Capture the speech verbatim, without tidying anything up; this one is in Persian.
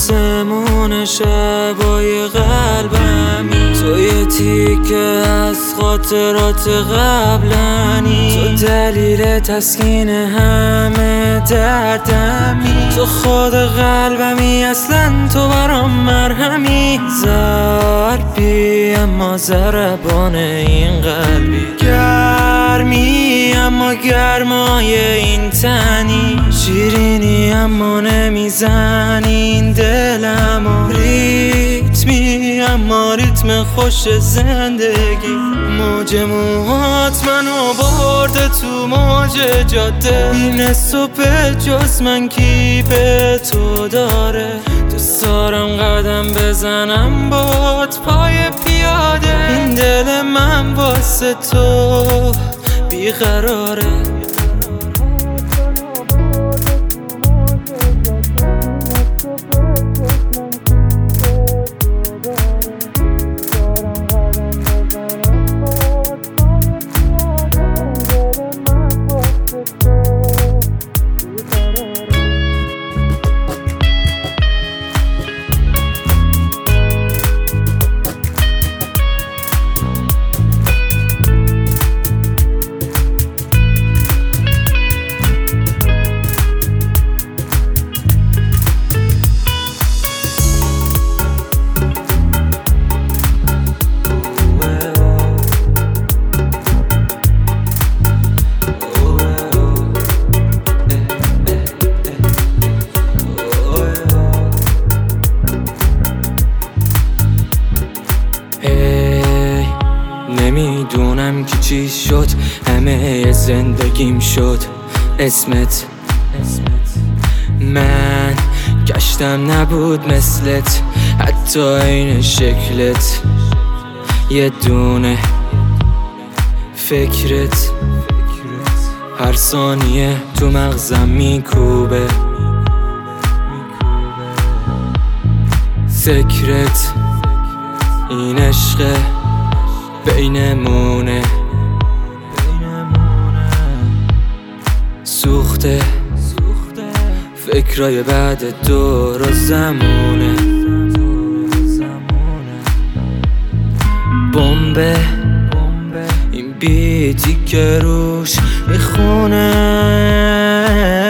آسمون شبای قلبمی، تو یه تیکه از خاطرات قبلنی، تو دلیل تسکین همه دردمی، تو خود قلبمی، اصلا تو برام مرهمی. ضربی اما ضربان این قلبی، گرمی اما گرمای این تنی، شیرینی اما نمیزنی این دلمو، ریتمی اما ریتم خوش زندگی. موج موهات منو برده تو موج جاده، این صبح جز من کی به تو داره. دوست دارم قدم بزنم باد پای پیاده، این دل من واسه تو بیقراره. نمیدونم که چی شد، همه زندگیم شد اسمت. من گشتم نبود مثلت، حتی این شکلت، یه دونه فکرت هر ثانیه تو مغزم میکوبه. سکرت این عشق بینمونه، سوخته فکرای بعد دور و زمونه. بمبه این بیتی که روش میخونه،